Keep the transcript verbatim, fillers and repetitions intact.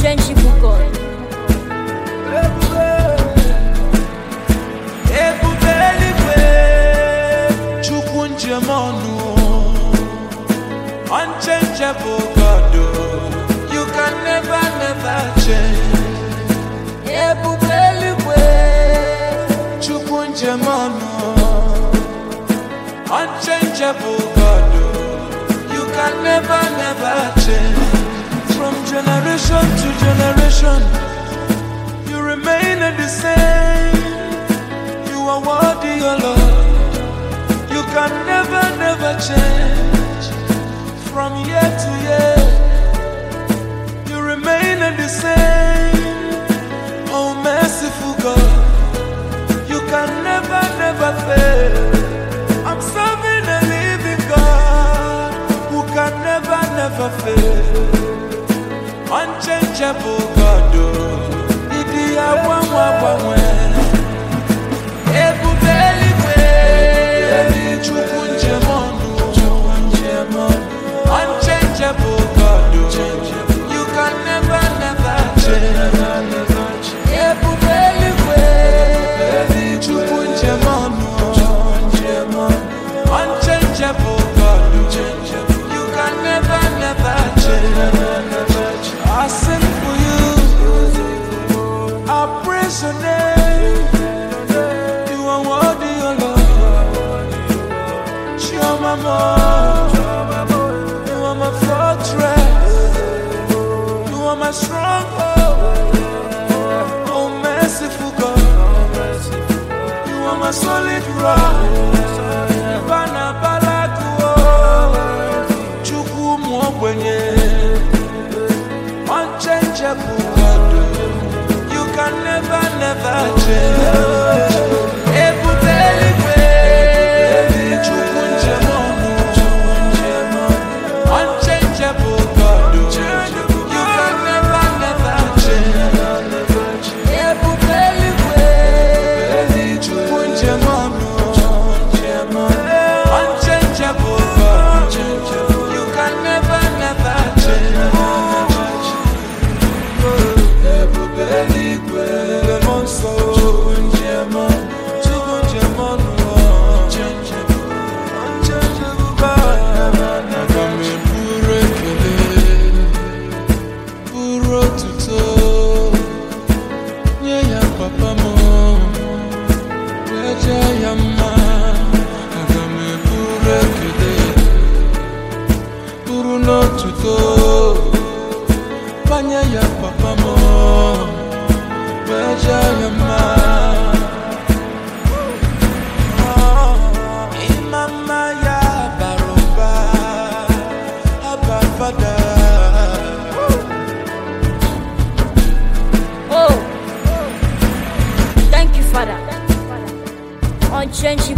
unchangeable God. Unchangeable God, you can never, never change. Unchangeable God, you can never, never change. From generation to generation, you remain the same. You are worthy, O Lord. You can never, never change. From year to year, you remain the same. Oh, merciful God, you can never, never fail. I'm serving a living God who can never, never fail. Unchangeable God, oh, Idia Wamwa Wamwe, Ebu Beli Beli, Chukunje Monu, unchangeable God, oh, you can never, never change. Ebu Beli Beli, Chukunje Monu, unchangeable God, you can never, never change. I sing for you, I praise your name. You are worthy, O Lord. You're my mom, you are my fortress, you are my stronghold. Oh, merciful God, you are my solid rock. Unchangeable God, you can never, never change. Ebu Beli Beli, Chukunje Monu, unchangeable God, you can never, never change. Ebu Beli Beli, Chukunje Monu, unchangeable God, you can never, never change. Unchangeable